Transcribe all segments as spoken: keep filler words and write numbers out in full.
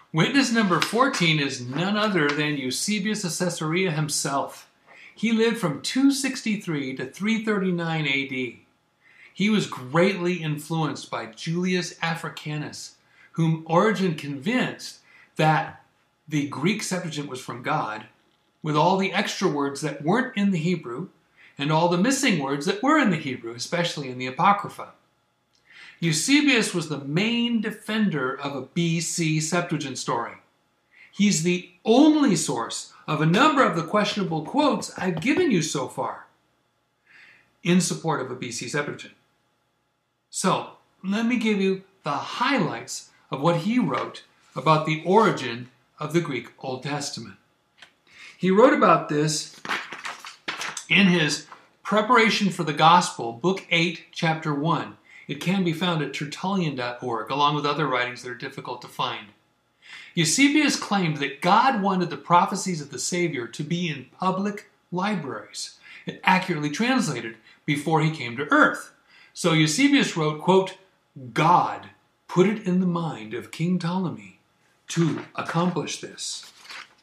Witness number fourteen is none other than Eusebius of Caesarea himself. He lived from two sixty-three to three thirty-nine A D. He was greatly influenced by Julius Africanus, whom Origen convinced that the Greek Septuagint was from God, with all the extra words that weren't in the Hebrew, and all the missing words that were in the Hebrew, especially in the Apocrypha. Eusebius was the main defender of a B C Septuagint story. He's the only source of a number of the questionable quotes I've given you so far in support of a B C Septuagint. So, let me give you the highlights of what he wrote about the origin of the Greek Old Testament. He wrote about this in his Preparation for the Gospel, Book eight, Chapter one. It can be found at tertullian dot org, along with other writings that are difficult to find. Eusebius claimed that God wanted the prophecies of the Savior to be in public libraries and accurately translated before he came to earth. So Eusebius wrote, quote, God put it in the mind of King Ptolemy to accomplish this.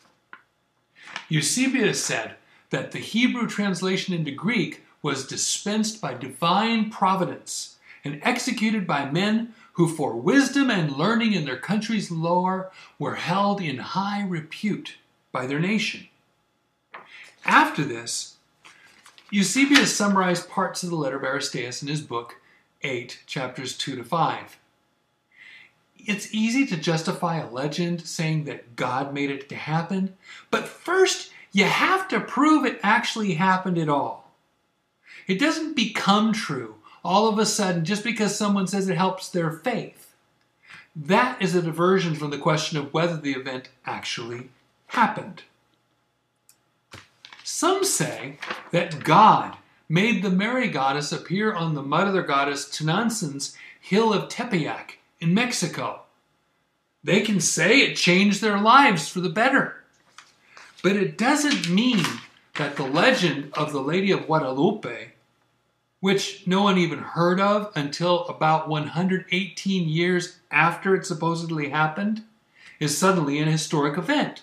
Eusebius said that the Hebrew translation into Greek was dispensed by divine providence and executed by men who for wisdom and learning in their country's lore were held in high repute by their nation. After this, Eusebius summarized parts of the letter of Aristeas in his book eight, chapters two to five. It's easy to justify a legend saying that God made it to happen, but first you have to prove it actually happened at all. It doesn't become true all of a sudden just because someone says it helps their faith. That is a diversion from the question of whether the event actually happened. Some say that God made the Mary goddess appear on the mother goddess Tenancin's hill of Tepeyac in Mexico. They can say it changed their lives for the better. But it doesn't mean that the legend of the Lady of Guadalupe, which no one even heard of until about one hundred eighteen years after it supposedly happened, is suddenly an historic event.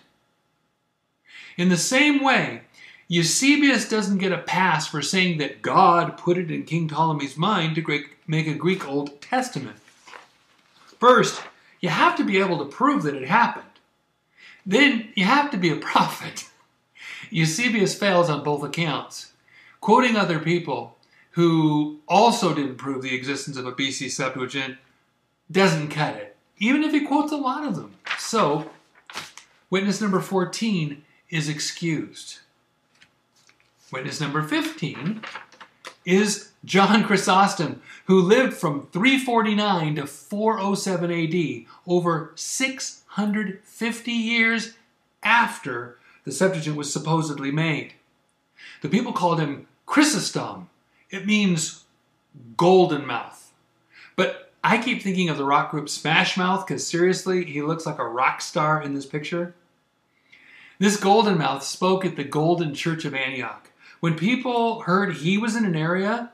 In the same way, Eusebius doesn't get a pass for saying that God put it in King Ptolemy's mind to make a Greek Old Testament. First, you have to be able to prove that it happened. Then, you have to be a prophet. Eusebius fails on both accounts. Quoting other people who also didn't prove the existence of a B C Septuagint doesn't cut it, even if he quotes a lot of them. So, witness number fourteen is excused. Witness number fifteen is John Chrysostom, who lived from three forty-nine to four oh seven A D, over six hundred fifty years after the Septuagint was supposedly made. The people called him Chrysostom. It means golden mouth. But I keep thinking of the rock group Smash Mouth because seriously, he looks like a rock star in this picture. This golden mouth spoke at the Golden Church of Antioch. When people heard he was in an area,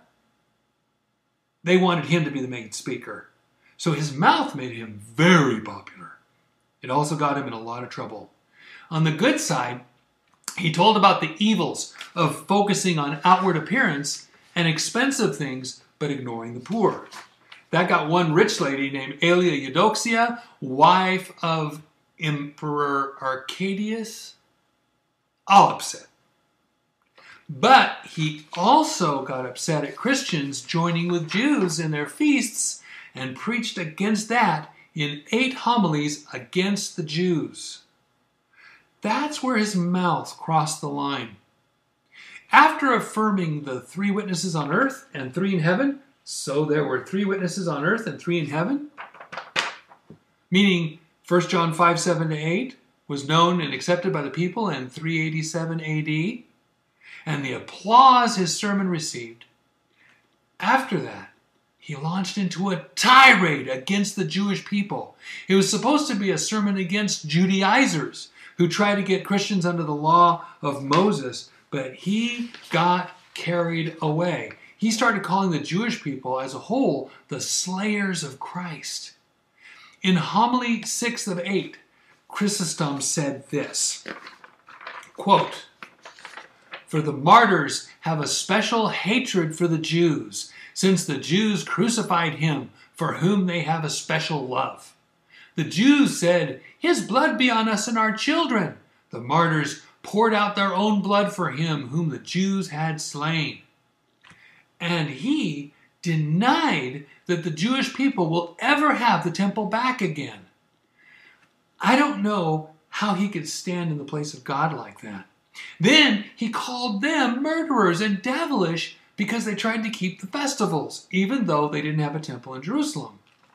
they wanted him to be the main speaker. So his mouth made him very popular. It also got him in a lot of trouble. On the good side, he told about the evils of focusing on outward appearance and expensive things, but ignoring the poor. That got one rich lady named Aelia Eudoxia, wife of Emperor Arcadius, all upset. But he also got upset at Christians joining with Jews in their feasts and preached against that in eight homilies against the Jews. That's where his mouth crossed the line. After affirming the three witnesses on earth and three in heaven, so there were three witnesses on earth and three in heaven, meaning First John five, seven to eight was known and accepted by the people in three eighty-seven A D, and the applause his sermon received. After that, he launched into a tirade against the Jewish people. It was supposed to be a sermon against Judaizers who tried to get Christians under the law of Moses, but he got carried away. He started calling the Jewish people as a whole the slayers of Christ. In homily six of eight, Chrysostom said this, quote, "For the martyrs have a special hatred for the Jews, since the Jews crucified him, for whom they have a special love. The Jews said, 'His blood be on us and our children.' The martyrs poured out their own blood for him whom the Jews had slain. And he denied that the Jewish people will ever have the temple back again." I don't know how he could stand in the place of God like that. Then he called them murderers and devilish because they tried to keep the festivals, even though they didn't have a temple in Jerusalem.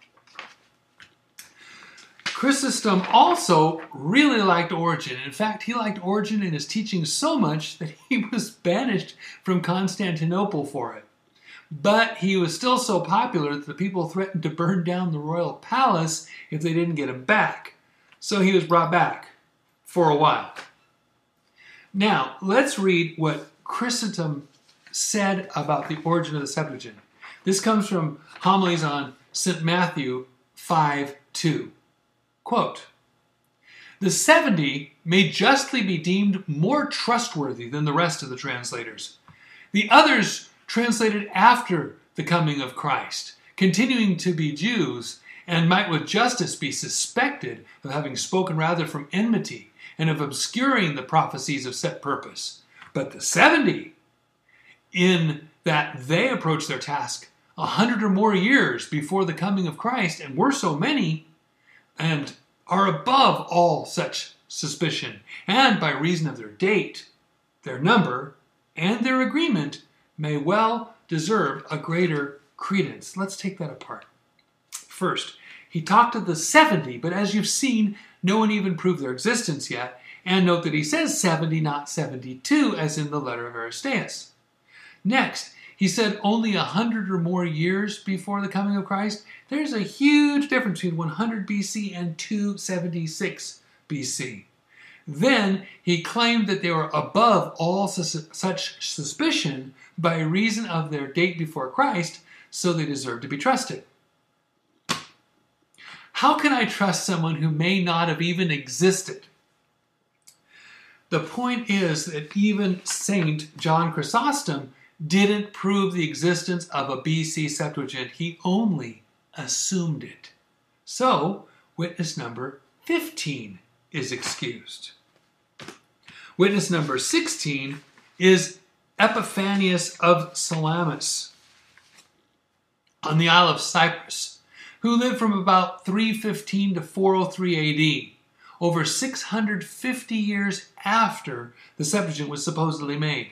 Chrysostom also really liked Origen. In fact, he liked Origen and his teaching so much that he was banished from Constantinople for it. But he was still so popular that the people threatened to burn down the royal palace if they didn't get him back. So he was brought back for a while. Now, let's read what Chrysostom said about the origin of the Septuagint. This comes from Homilies on Saint Matthew five two. Quote, "The seventy may justly be deemed more trustworthy than the rest of the translators. The others translated after the coming of Christ, continuing to be Jews, and might with justice be suspected of having spoken rather from enmity and of obscuring the prophecies of set purpose. But the seventy, in that they approached their task a hundred or more years before the coming of Christ, and were so many, and are above all such suspicion, and by reason of their date, their number, and their agreement, may well deserve a greater credence." Let's take that apart. First, he talked of the seventy, but as you've seen, no one even proved their existence yet. And note that he says seventy, not seventy-two, as in the letter of Aristeas. Next, he said only a hundred or more years before the coming of Christ. There's a huge difference between one hundred B C and two seventy-six B C. Then he claimed that they were above all su- such suspicion by reason of their date before Christ, so they deserve to be trusted. How can I trust someone who may not have even existed? The point is that even Saint John Chrysostom didn't prove the existence of a B C Septuagint. He only assumed it. So, witness number fifteen is excused. Witness number sixteen is Epiphanius of Salamis on the Isle of Cyprus, who lived from about three fifteen to four oh three A D, over six hundred fifty years after the Septuagint was supposedly made.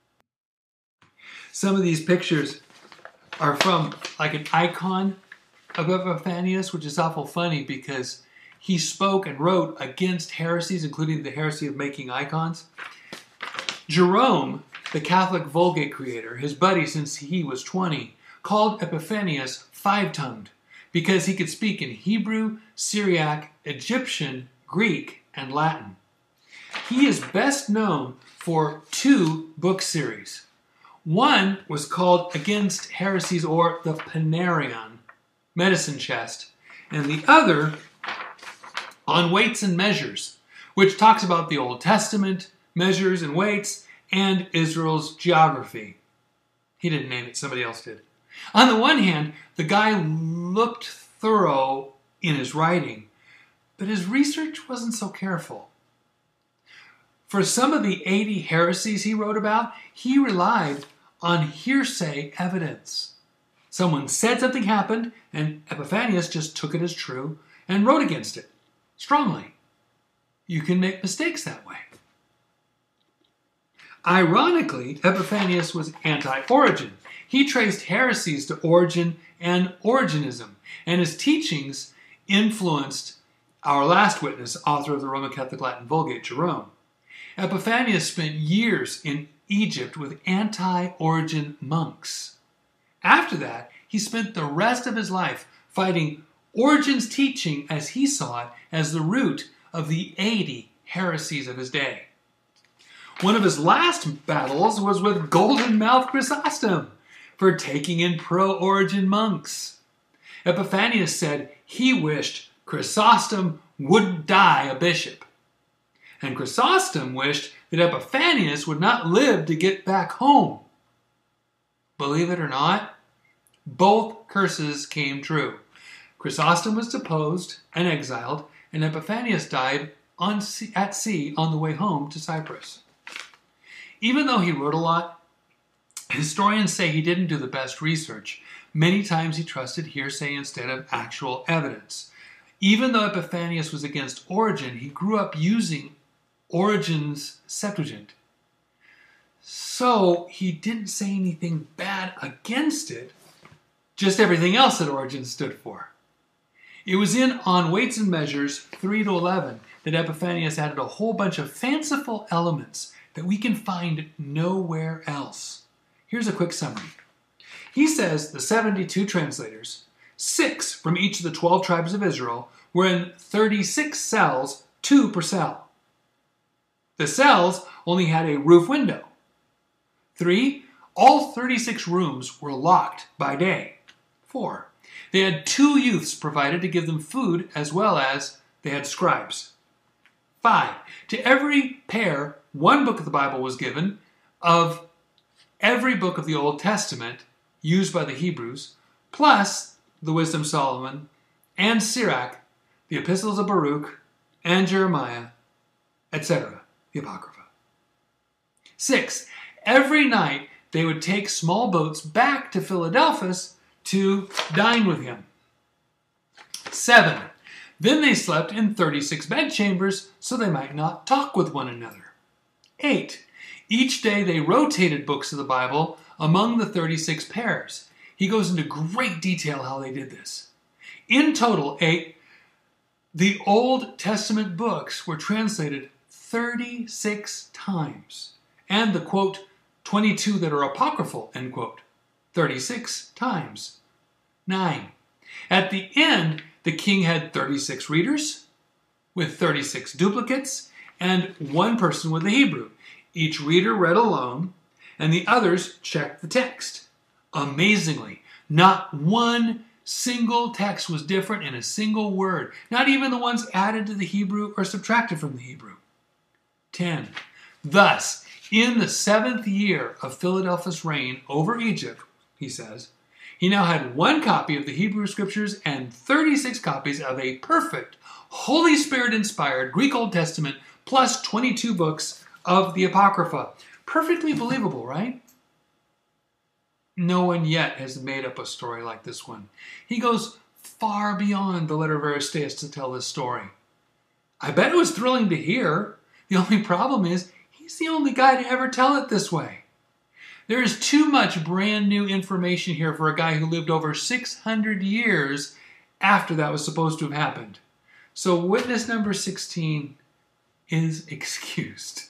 Some of these pictures are from like an icon of Epiphanius, which is awful funny because he spoke and wrote against heresies, including the heresy of making icons. Jerome, the Catholic Vulgate creator, his buddy since he was twenty, called Epiphanius five-tongued because he could speak in Hebrew, Syriac, Egyptian, Greek, and Latin. He is best known for two book series. One was called Against Heresies, or the Panarion, Medicine Chest, and the other on Weights and Measures, which talks about the Old Testament, measures and weights, and Israel's geography. He didn't name it, somebody else did. On the one hand, the guy looked thorough in his writing, but his research wasn't so careful. For some of the eighty heresies he wrote about, he relied on hearsay evidence. Someone said something happened, and Epiphanius just took it as true and wrote against it strongly. You can make mistakes that way. Ironically, Epiphanius was anti-Origen. He traced heresies to Origen and Origenism, and his teachings influenced our last witness, author of the Roman Catholic Latin Vulgate, Jerome. Epiphanius spent years in Egypt with anti-Origen monks. After that, he spent the rest of his life fighting Origen's teaching as he saw it as the root of the eighty heresies of his day. One of his last battles was with Golden-Mouthed Chrysostom for taking in pro-Origen monks. Epiphanius said he wished Chrysostom wouldn't die a bishop. And Chrysostom wished that Epiphanius would not live to get back home. Believe it or not, both curses came true. Chrysostom was deposed and exiled, and Epiphanius died on sea, at sea on the way home to Cyprus. Even though he wrote a lot, historians say he didn't do the best research. Many times he trusted hearsay instead of actual evidence. Even though Epiphanius was against Origen, he grew up using Origen's Septuagint. So he didn't say anything bad against it, just everything else that Origen stood for. It was in On Weights and Measures three to eleven that Epiphanius added a whole bunch of fanciful elements that we can find nowhere else. Here's a quick summary. He says the seventy-two translators, six from each of the twelve tribes of Israel, were in thirty-six cells, two per cell. The cells only had a roof window. Three, all thirty-six rooms were locked by day. Four, they had two youths provided to give them food as well as they had scribes. Five, to every pair, one book of the Bible was given of every book of the Old Testament used by the Hebrews, plus the Wisdom of Solomon and Sirach, the Epistles of Baruch and Jeremiah, et cetera, the Apocrypha. Six, every night they would take small boats back to Philadelphus to dine with him. Seven, then they slept in thirty-six bedchambers so they might not talk with one another. Eight, each day they rotated books of the Bible among the thirty-six pairs. He goes into great detail how they did this. In total, eight, the Old Testament books were translated thirty-six times. And the, quote, twenty-two that are apocryphal, end quote, thirty-six times. Nine. At the end, the king had thirty-six readers with thirty-six duplicates and one person with the Hebrew. Each reader read alone, and the others checked the text. Amazingly, not one single text was different in a single word, not even the ones added to the Hebrew or subtracted from the Hebrew. Ten. Thus, in the seventh year of Philadelphus' reign over Egypt, he says, he now had one copy of the Hebrew Scriptures and thirty-six copies of a perfect, Holy Spirit-inspired Greek Old Testament, plus twenty-two books of the Apocrypha. Perfectly believable, right? No one yet has made up a story like this one. He goes far beyond the letter of Aristeas to tell this story. I bet it was thrilling to hear. The only problem is, he's the only guy to ever tell it this way. There is too much brand new information here for a guy who lived over six hundred years after that was supposed to have happened. So witness number sixteen is excused.